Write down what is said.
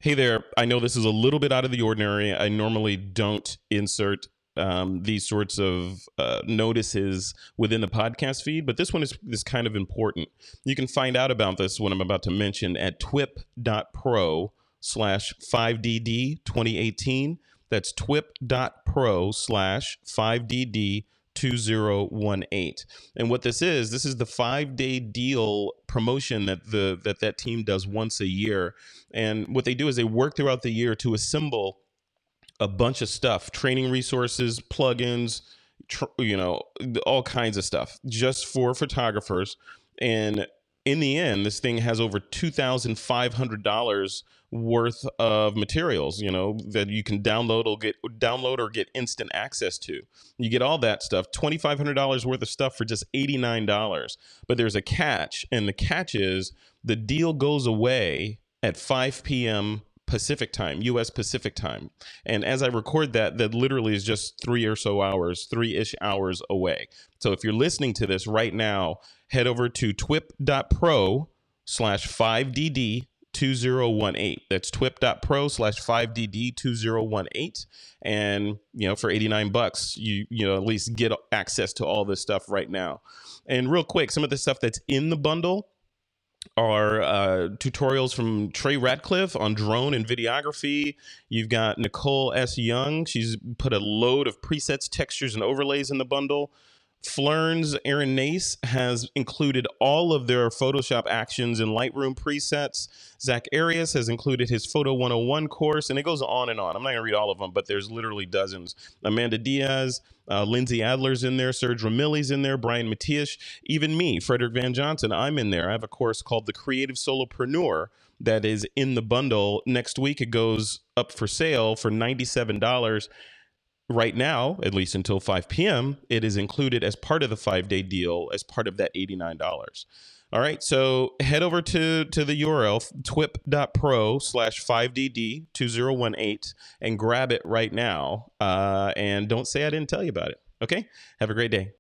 Hey there. I know this is a little bit out of the ordinary. I normally don't insert these sorts of notices within the podcast feed, but this one is kind of important. You can find out about this, what I'm about to mention, at twip.pro/5DD 2018. That's twip.pro/5DD 2018. And what this is the 5-day deal promotion that team does once a year. And what they do is they work throughout the year to assemble a bunch of stuff, training resources, plugins, all kinds of stuff just for photographers. And in the end, this thing has over $2,500 worth of materials, that you can download or get instant access to. You get all that stuff, $2,500 worth of stuff for just $89. But there's a catch, and the catch is the deal goes away at 5 p.m. Pacific time, U.S. Pacific time. And as I record that literally is just 3-ish hours away. So if you're listening to this right now, head over to twip.pro/5DD 2018. That's twip.pro/5DD 2018. And, for $89, you at least get access to all this stuff right now. And real quick, some of the stuff that's in the bundle are tutorials from Trey Ratcliffe on drone and videography. You've got Nicole S. Young. She's put a load of presets, textures, and overlays in the bundle. Flern's Aaron Nace has included all of their Photoshop actions and Lightroom presets. Zach Arias has included his Photo 101 course, and it goes on and on. I'm not going to read all of them, but there's literally dozens. Amanda Diaz, Lindsay Adler's in there, Serge Ramilli's in there, Brian Matias, even me, Frederick Van Johnson, I'm in there. I have a course called The Creative Solopreneur that is in the bundle. Next week, it goes up for sale for $97. Right now, at least until 5 p.m., it is included as part of the 5-day deal, as part of that $89. All right, so head over to the URL, twip.pro/5DD 2018, and grab it right now. And don't say I didn't tell you about it. Okay, have a great day.